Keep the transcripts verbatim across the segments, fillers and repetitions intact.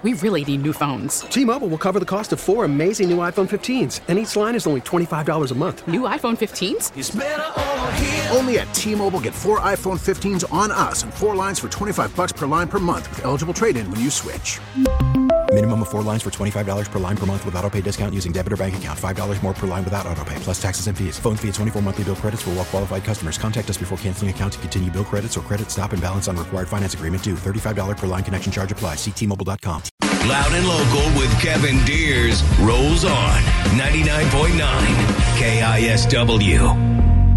We really need new phones. T-Mobile will cover the cost of four amazing new iPhone fifteens, and each line is only twenty-five dollars a month. New iPhone fifteens? It's better over here. Only at T-Mobile, get four iPhone fifteens on us and four lines for twenty-five dollars per line per month with eligible trade-in when you switch. Minimum of four lines for twenty-five dollars per line per month with autopay discount using debit or bank account. five dollars more per line without autopay, plus taxes and fees. Phone fee at twenty-four monthly bill credits for well-qualified customers. Contact us before canceling account to continue bill credits or credit stop and balance on required finance agreement due. thirty-five dollars per line connection charge applies. See T Mobile dot com. Loud and Local with Kevin Deers rolls on ninety-nine point nine K I S W.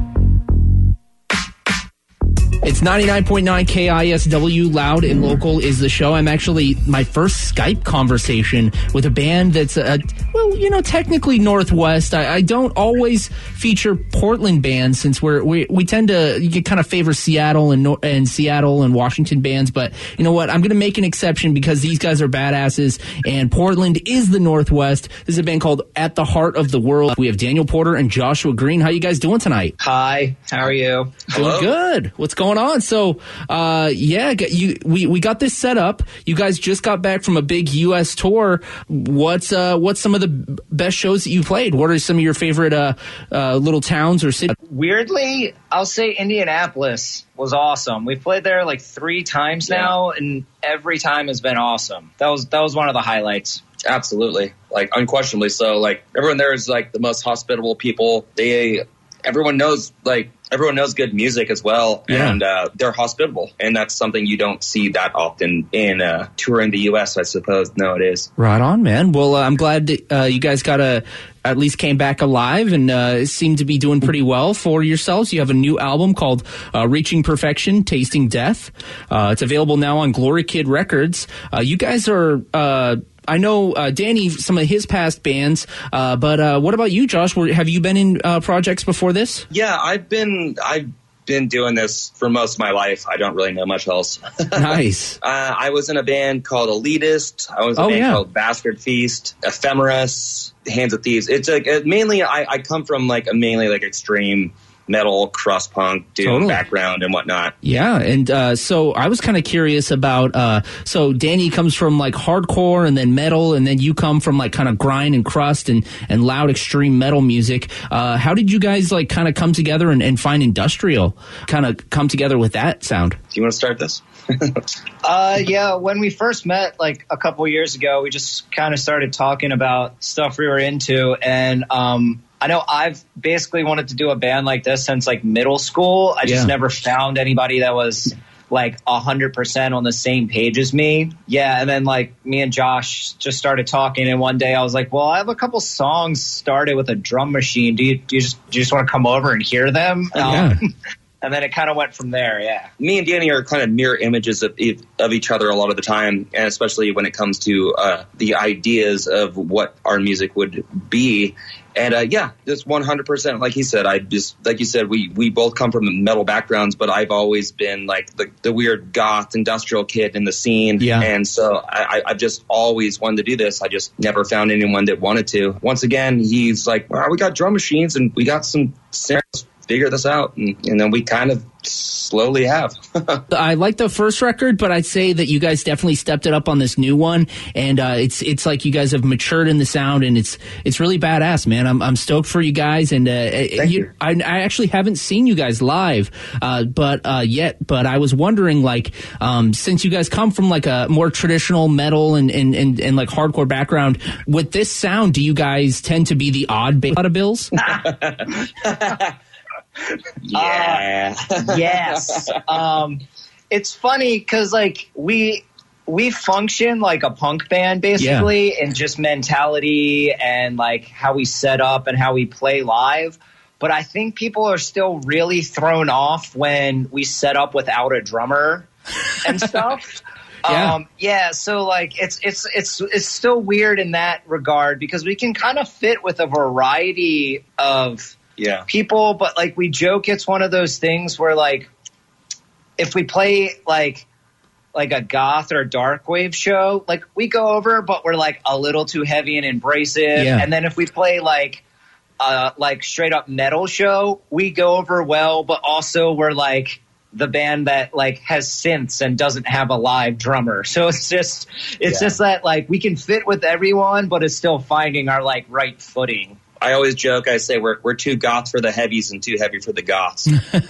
It's ninety-nine point nine K I S W. Loud and Local is the show. I'm actually my first Skype conversation with a band that's, a, well, you know, technically Northwest. I, I don't always feature Portland bands since we're, we we tend to you kind of favor Seattle and and Seattle and Washington bands. But you know what? I'm going to make an exception because these guys are badasses, and Portland is the Northwest. This is a band called At the Heart of the World. We have Daniel Porter and Joshua Green. How you guys doing tonight? Hi. How are you? Doing good. What's going on? So, uh, yeah, you, we, we got this set up. You guys just got back from a big U S tour. What's, uh, what's some of the best shows that you played? What are some of your favorite, uh, uh, little towns or cities? Weirdly, I'll say Indianapolis was awesome. We've played there like three times Yeah. now, and every time has been awesome. That was, that was one of the highlights. Absolutely. Like, unquestionably so. Like, everyone there is, like, the most hospitable people. They, everyone knows, like, everyone knows good music as well. Yeah. And uh, they're hospitable. And that's something you don't see that often in uh, touring the U S, I suppose, nowadays. Right on, man. Well, uh, I'm glad that, uh, you guys got a, at least came back alive and uh, seem to be doing pretty well for yourselves. You have a new album called uh, Reaching Perfection, Tasting Death. Uh, it's available now on Glory Kid Records. Uh, you guys are... Uh, I know uh, Danny, some of his past bands, uh, but uh, what about you, Josh? Were, have you been in uh, projects before this? Yeah, I've been I've been doing this for most of my life. I don't really know much else. Nice. uh, I was in a band called Elitist. I was in a Oh, band yeah. called Bastard Feast, Ephemeris, Hands of Thieves. It's like it mainly I, I come from like a mainly like extreme metal, crust punk, doom Totally. background and whatnot. Yeah, and uh, so I was kind of curious about, uh, so Danny comes from like hardcore and then metal, and then you come from like kind of grind and crust and, and loud extreme metal music. Uh, how did you guys like kind of come together and, and find industrial, kind of come together with that sound? Do you want to start this? Uh, yeah, when we first met like a couple years ago, we just kind of started talking about stuff we were into. And um, I know I've basically wanted to do a band like this since like middle school. I just Yeah. never found anybody that was like one hundred percent on the same page as me. Yeah, and then like me and Josh just started talking, and one day I was like, well, I have a couple songs started with a drum machine. Do you, do you, just, do you just want to come over and hear them? Yeah. Um, and then it kind of went from there, yeah. Me and Danny are kind of mirror images of, of each other a lot of the time, and especially when it comes to uh, the ideas of what our music would be. And uh, yeah, just one hundred percent. Like he said, I just, like you said, we, we both come from metal backgrounds, but I've always been like the, the weird goth industrial kid in the scene. Yeah. And so I, I've just always wanted to do this. I just never found anyone that wanted to. Once again, he's like, well, we got drum machines and we got some snares. Figure this out, and, and then we kind of slowly have. I like the first record, but I'd say that you guys definitely stepped it up on this new one, and uh, it's it's like you guys have matured in the sound, and it's it's really badass, man. I'm I'm stoked for you guys, and uh, Thank you, you. I, I actually haven't seen you guys live, uh, but uh, yet, but I was wondering, like, um, since you guys come from like a more traditional metal and and, and and like hardcore background, with this sound, do you guys tend to be the odd ba- out of bills? Yeah. Uh, yes. Um, it's funny because like we we function like a punk band basically in just mentality and like how we set up and how we play live. But I think people are still really thrown off when we set up without a drummer and stuff. Yeah. Um, yeah, so like it's it's it's it's still weird in that regard because we can kind of fit with a variety of Yeah. people, but like we joke it's one of those things where like if we play like like a goth or dark wave show, like we go over, but we're like a little too heavy and abrasive. Yeah. And then if we play like uh like straight up metal show, we go over well, but also we're like the band that like has synths and doesn't have a live drummer. So it's just it's Yeah. just that like we can fit with everyone, but it's still finding our like right footing. I always joke, I say we're we're too goth for the heavies and too heavy for the goths.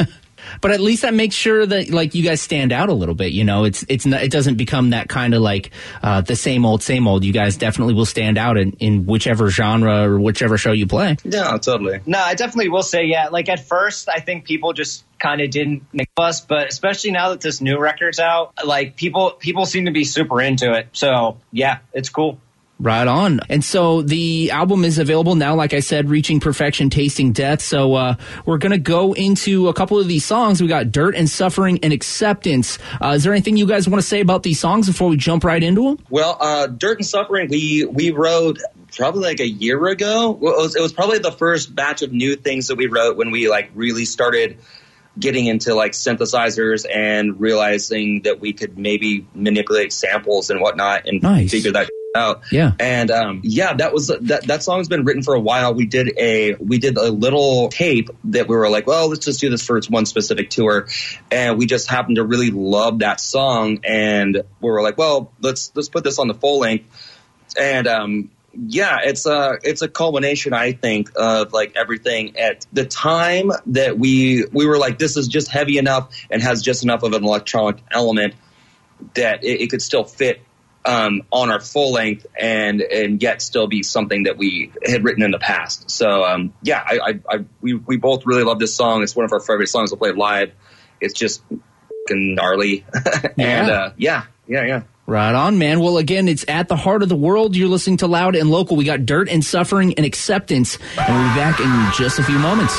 But at least that makes sure that like you guys stand out a little bit. You know, it's it's not, it doesn't become that kind of like uh, the same old same old. You guys definitely will stand out in, in whichever genre or whichever show you play. Yeah, totally. No, I definitely will say, yeah. Like at think I think people just kind of didn't make us, but especially now that this new record's out, like people people seem to be super into it. So yeah, it's cool. Right on. And so the album is available now, like I said, Reaching Perfection, Tasting Death. So uh, we're going to go into a couple of these songs. We got Dirt and Suffering and Acceptance. Uh, is there anything you guys want to say about these songs before we jump right into them? Well, uh, Dirt and Suffering, we, we wrote probably like a year ago. Well, it was, it was probably the first batch of new things that we wrote when we like really started getting into like synthesizers and realizing that we could maybe manipulate samples and whatnot and nice. figure that out. Yeah. And um yeah, that was that that song's been written for a while. We did a we did a little tape that we were like, well, let's just do this for one specific tour. And we just happened to really love that song, and we were like, well, let's let's put this on the full length. And um yeah, it's a it's a culmination, I think, of like everything at the time that we we were like, this is just heavy enough and has just enough of an electronic element that it, it could still fit um, on our full length and and yet still be something that we had written in the past. So um, yeah, I, I, I we we both really love this song. It's one of our favorite songs to play live. It's just fucking gnarly, and uh, yeah, yeah, yeah. Right on, man. Well, again, it's At the Heart of the World. You're listening to Loud and Local. We got Dirt and Suffering and Acceptance, and we'll be back in just a few moments.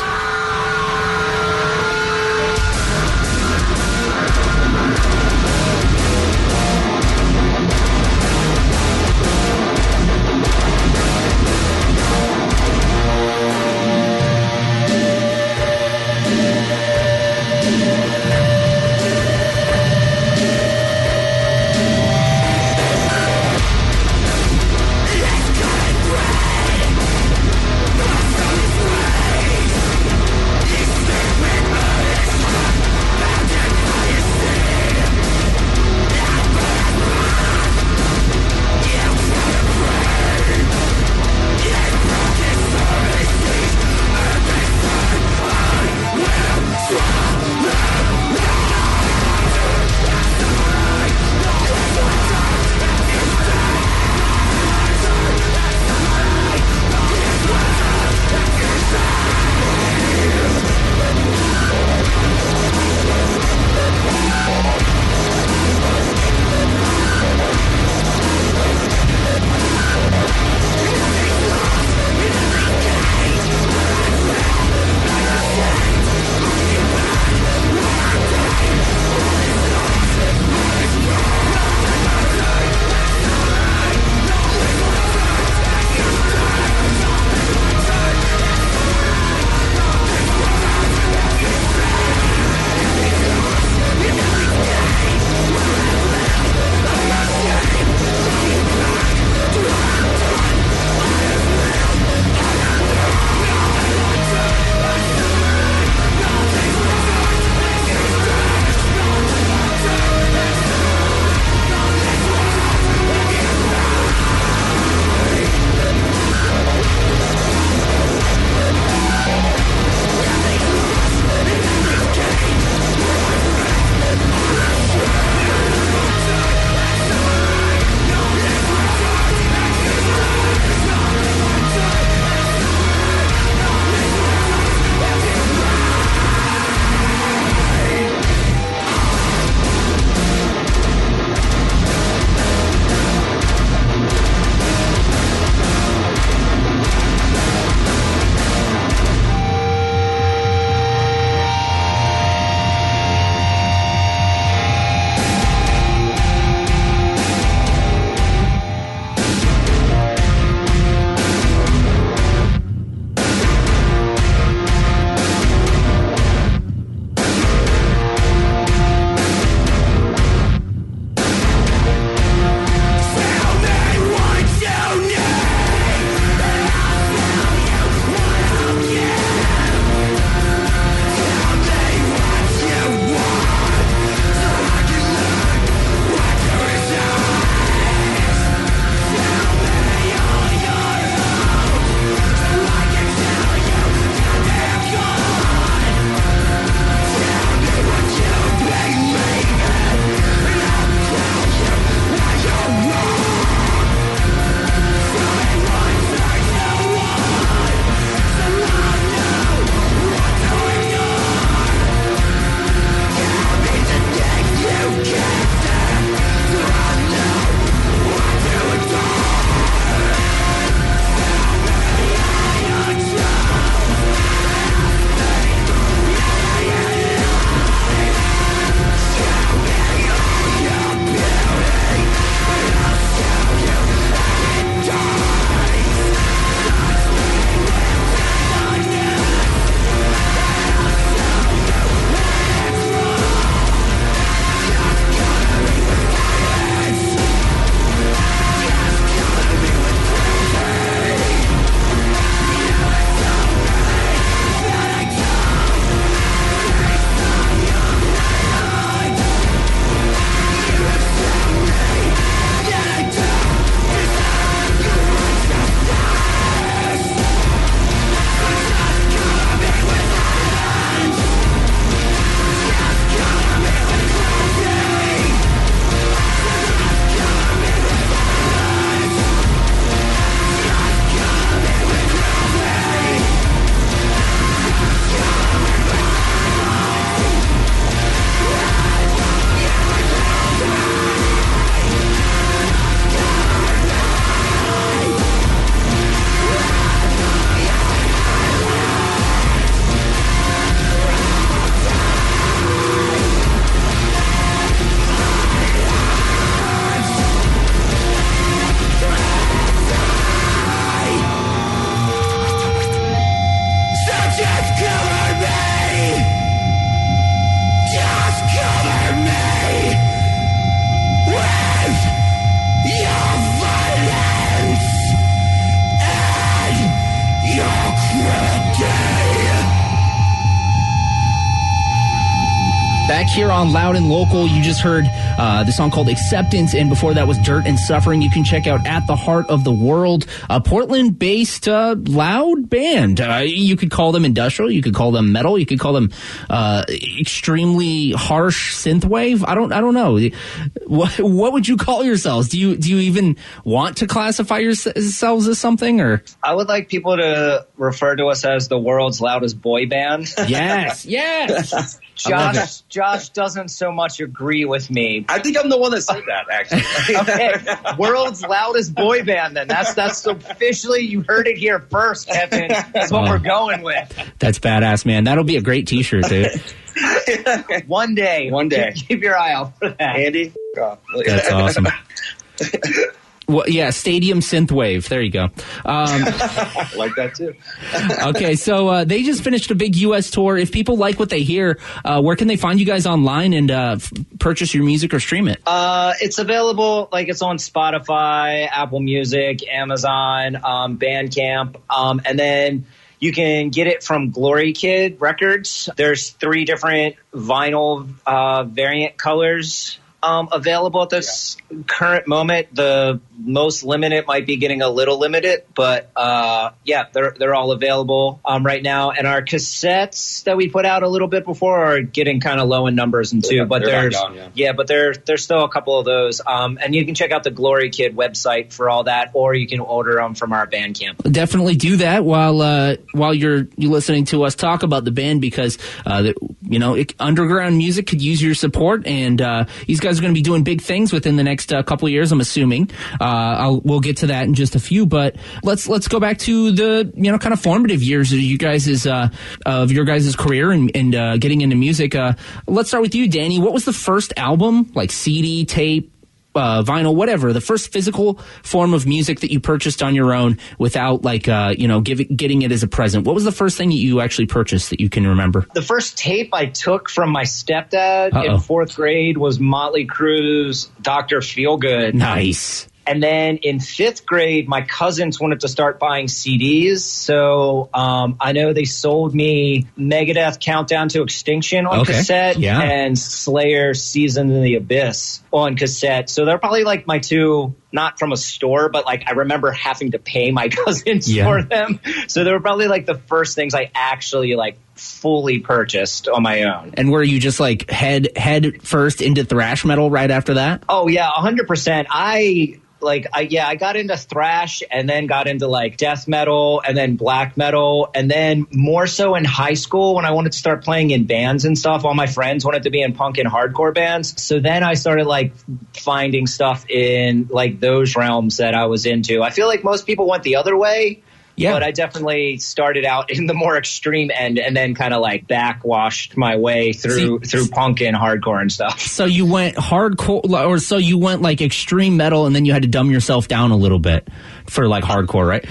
Let's go and pray. here on Loud and Local. You just heard uh, the song called Acceptance, and before that was Dirt and Suffering. You can check out At the Heart of the World, a Portland-based uh, loud band. Uh, you could call them industrial, you could call them metal, you could call them uh, extremely harsh synthwave. I don't, I don't know. What, what would you call yourselves? Do you, do you even want to classify yourselves as something, or? I would like people to refer to us as the world's loudest boy band. Yes, yes. Josh, Josh doesn't so much agree with me. I think I'm the one that said that, actually. Okay, world's loudest boy band. Then that's that's officially, you heard it here first, Kevin. That's what oh, we're going with. That's badass, man. That'll be a great T-shirt, dude. One day, one day. Keep, keep your eye out for that, Andy. Oh, that's awesome. Well, yeah, Stadium Synthwave. There you go. Um, I like that too. Okay, so uh, they just finished a big U S tour. If people like what they hear, uh, where can they find you guys online and uh, f- purchase your music or stream it? Uh, it's available, like it's on Spotify, Apple Music, Amazon, um, Bandcamp, um, and then you can get it from Glory Kid Records. There's three different vinyl uh, variant colors Um, available at this yeah. current moment. The most limited might be getting a little limited, but uh, yeah, they're they're all available um, right now. And our cassettes that we put out a little bit before are getting kind of low in numbers and too, yeah, but they're there's gone, yeah. yeah, but there there's still a couple of those. Um, and you can check out the Glory Kid website for all that, or you can order them from our Bandcamp. Definitely do that while uh, while you're you listening to us talk about the band, because uh, the, you know it, underground music could use your support, and uh, these guys are going to be doing big things within the next uh, couple of years, I'm assuming. Uh, I'll, we'll get to that in just a few, but let's let's go back to the you know kind of formative years of you guys' uh, of your guys' career and, and uh, getting into music. Uh, let's start with you, Danny. What was the first album, like C D, tape, Uh, vinyl, whatever, the first physical form of music that you purchased on your own without like, uh, you know, give it, getting it as a present? What was the first thing that you actually purchased that you can remember? The first tape I took from my stepdad Uh-oh. in fourth grade was Motley Crue's Doctor Feelgood. Nice. And then in fifth grade, my cousins wanted to start buying C Ds. So um, I know they sold me Megadeth Countdown to Extinction on okay. cassette yeah. and Slayer Season in the Abyss on cassette. So they're probably like my two, not from a store, but like I remember having to pay my cousins yeah. for them. So they were probably like the first things I actually like fully purchased on my own. And were you just like head head first into thrash metal right after that? Oh, yeah, one hundred percent. I... Like, I, yeah, I got into thrash and then got into like death metal and then black metal. And then more so in high school when I wanted to start playing in bands and stuff, all my friends wanted to be in punk and hardcore bands. So then I started like finding stuff in like those realms that I was into. I feel like most people went the other way. Yeah. But I definitely started out in the more extreme end and then kind of like backwashed my way through See, through punk and hardcore and stuff. So you went hardcore, or so you went like extreme metal, and then you had to dumb yourself down a little bit for like hardcore, right?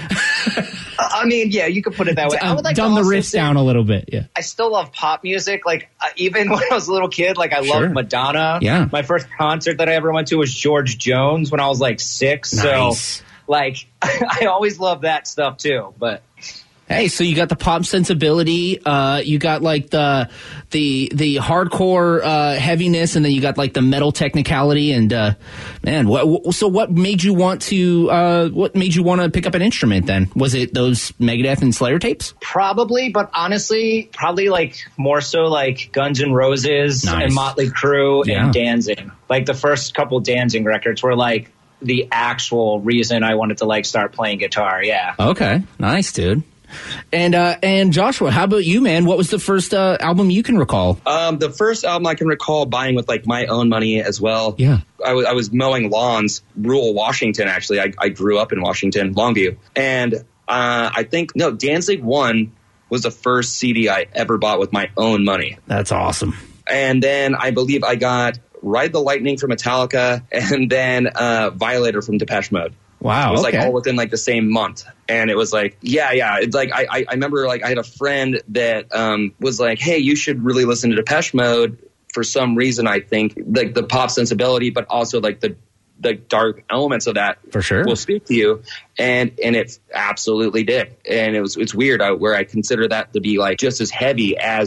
I mean, yeah, you could put it that way. I would like dumb to the riffs down a little bit. Yeah. I still love pop music. Like uh, even when I was a little kid, like I sure. loved Madonna. Yeah. My first concert that I ever went to was George Jones when I was like six. Nice. So. Like, I always love that stuff, too, but... Hey, so you got the pop sensibility, uh, you got, like, the the the hardcore uh, heaviness, and then you got, like, the metal technicality, and, uh, man, what, so what made you want to, uh, what made you want to pick up an instrument, then? Was it those Megadeth and Slayer tapes? Probably, but honestly, probably, like, more so, like, Guns N' Roses nice. and Motley Crue yeah. and Danzig. Like, the first couple Danzig records were, like, the actual reason I wanted to like start playing guitar. Yeah. Okay. Nice, dude. And uh, and Joshua, how about you, man? What was the first uh, album you can recall? Um, the first album I can recall buying with like my own money as well. Yeah. I, w- I was mowing lawns, rural Washington. Actually, I, I grew up in Washington, Longview, and uh, I think no, Danzig One was the first C D I ever bought with my own money. That's awesome. And then I believe I got Ride the Lightning from Metallica, and then uh, Violator from Depeche Mode. Wow. It was okay. like all within like the same month. And it was like, yeah, yeah. It's like, I, I remember like I had a friend that um, was like, hey, you should really listen to Depeche Mode for some reason. I think like the pop sensibility, but also like the, the dark elements of that for sure will speak to you. And, and it absolutely did. And it was, it's weird I, where I consider that to be like just as heavy as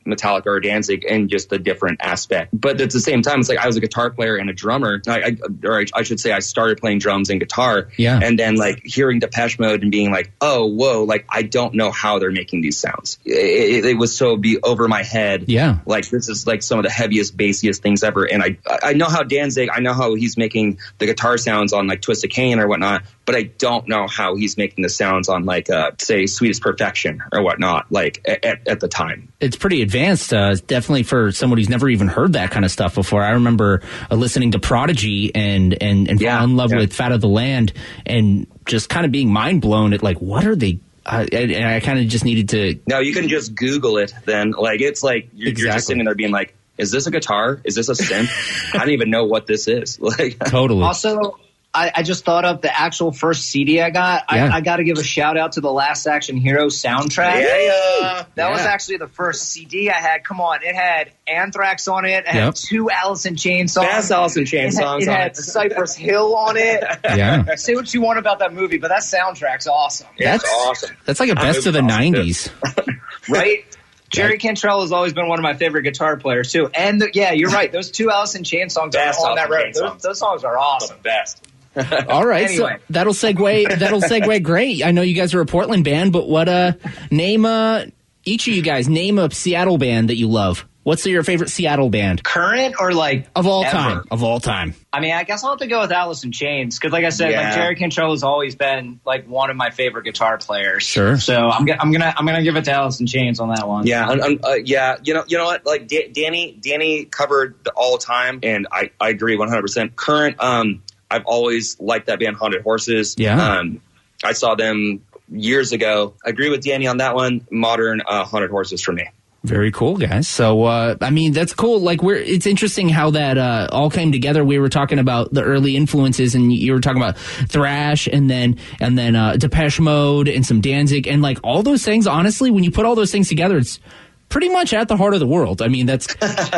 Metallica or Danzig in just a different aspect. But at the same time, it's like I was a guitar player and a drummer. I, I, or I should say I started playing drums and guitar. Yeah. And then like hearing Depeche Mode and being like, oh, whoa, like I don't know how they're making these sounds. It, it, it was so be over my head. Yeah. Like this is like some of the heaviest, bassiest things ever. And I, I know how Danzig, I know how he's making the guitar sounds on like Twist of Cain or whatnot, but I don't know how he's making the sounds on like, uh, say, Sweetest Perfection or whatnot, like at, at the time. It's pretty advanced, uh, definitely for someone who's never even heard that kind of stuff before. I remember uh, listening to Prodigy and, and, and yeah, fall in love yeah. with Fat of the Land and just kind of being mind blown at like, what are they? Uh, and, and I kind of just needed to. No, you can just Google it then. Like, it's like you're, exactly. you're just sitting there being like, is this a guitar? Is this a synth? I don't even know what this is. Like, totally. Also, I, I just thought of the actual first C D I got. Yeah. I, I got to give a shout out to the Last Action Hero soundtrack. Yeah, yeah. That yeah. was actually the first C D I had. Come on, it had Anthrax on it. It had yep. two Alice in Chains songs. Best Alice in Chains it had, songs it on had it. Cypress Hill on it. Yeah. Say what you want about that movie, but that soundtrack's awesome. That's That's awesome. That's like a best of the awesome. nineties. Right? Jerry Cantrell has always been one of my favorite guitar players, too. And, the, yeah, you're right. Those two Alice in Chains songs Best are on Alice that in road. Chains Those, songs. those songs are awesome. The best. All right, Anyway. so that'll segue. That'll segue great. I know you guys are a Portland band, but what uh name uh each of you guys name a Seattle band that you love. What's your favorite Seattle band Current or like of all ever? time? Of all time. I mean, I guess I'll have to go with Alice in Chains because, like I said, Yeah. like Jerry Cantrell has always been like one of my favorite guitar players. Sure. So I'm, g- I'm gonna I'm gonna give it to Alice in Chains on that one. Yeah, um, um, uh, yeah. You know, you know what? Like D- Danny, Danny covered the all time, and I, I agree one hundred percent. Current, um, I've always liked that band, Haunted Horses. Yeah. Um, I saw them years ago. I agree with Danny on that one. Modern uh, Haunted Horses for me. Very cool, guys. So, uh, I mean, that's cool. Like, we're, it's interesting how that, uh, all came together. We were talking about the early influences and you were talking about thrash and then, and then, uh, Depeche Mode and some Danzig and like all those things. Honestly, when you put all those things together, it's pretty much at the heart of the world. I mean, that's,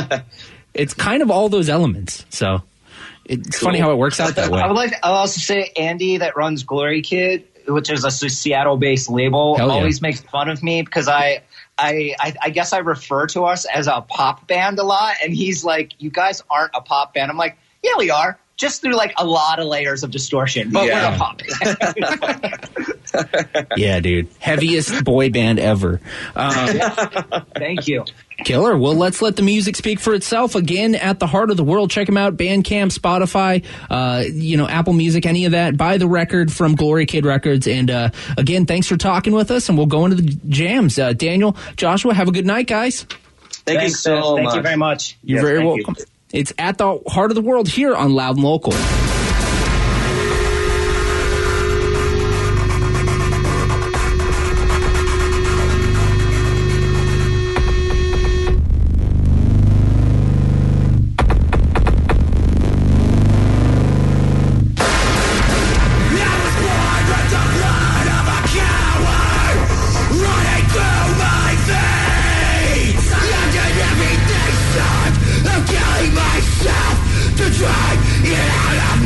it's kind of all those elements. So it's cool. Funny how it works out that way. I would like. I'll also say Andy that runs Glory Kid, which is a Seattle-based label, Hell yeah. always makes fun of me because I. I, I, I guess I refer to us as a pop band a lot, and he's like, you guys aren't a pop band. I'm like, yeah, we are, just through like a lot of layers of distortion, but Yeah. we're a pop band. Yeah, dude. Heaviest boy band ever. Um, Thank you. Killer. Well, let's let the music speak for itself. Again, at the heart of the world. Check them out. Bandcamp, Spotify, uh, you know, Apple Music, any of that. Buy the record from Glory Kid Records. And uh, again, thanks for talking with us. And we'll go into the jams. Uh, Daniel, Joshua, have a good night, guys. Thank Thanks, you so uh, much. Thank you very much. You're Yes, very thank welcome. you. It's at the heart of the world here on Loud and Local. Myself to try it out of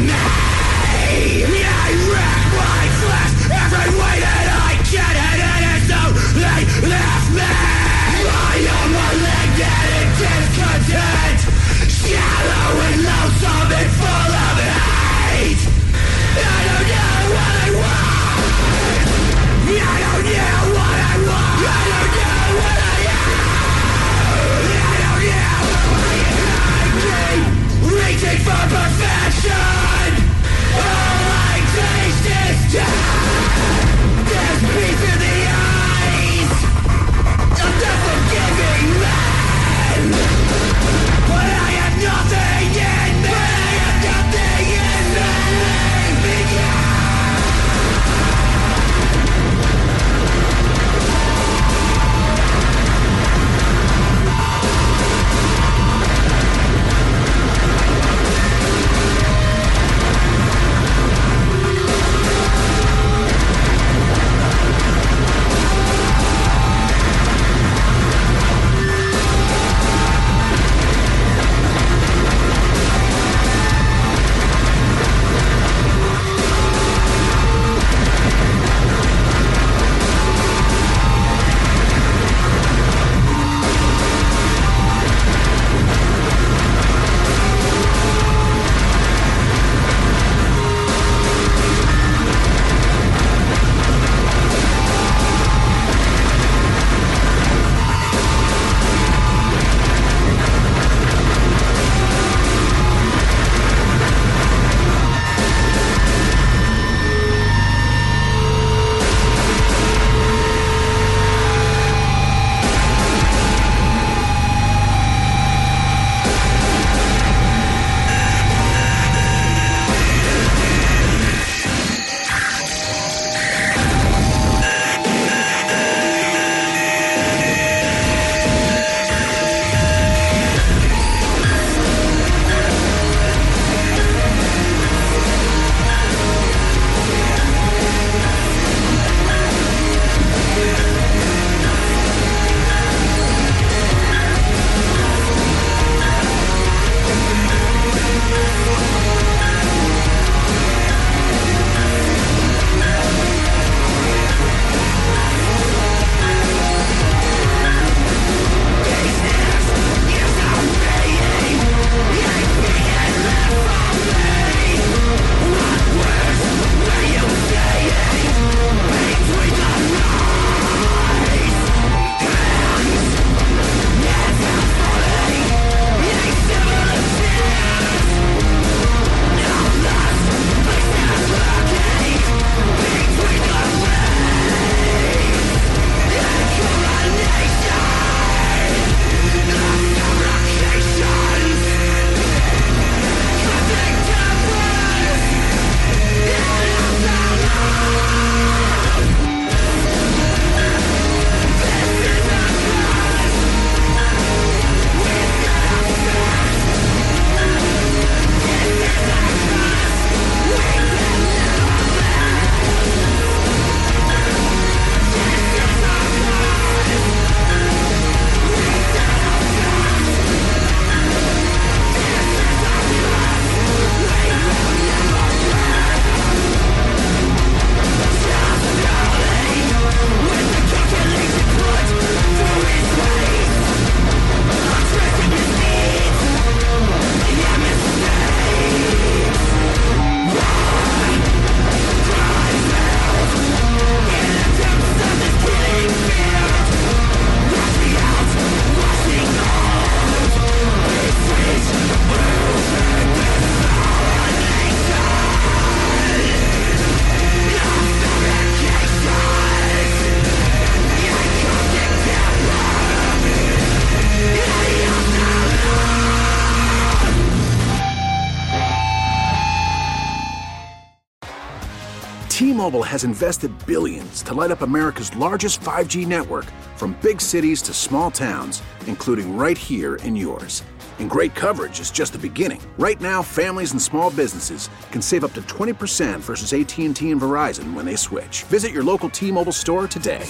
T-Mobile has invested billions to light up America's largest five G network, from big cities to small towns, including right here in yours. And great coverage is just the beginning. Right now, families and small businesses can save up to twenty percent versus A T and T and Verizon when they switch. Visit your local T-Mobile store today.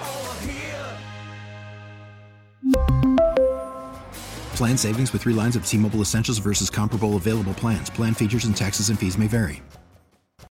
Plan savings with three lines of T-Mobile Essentials versus comparable available plans. Plan features and taxes and fees may vary.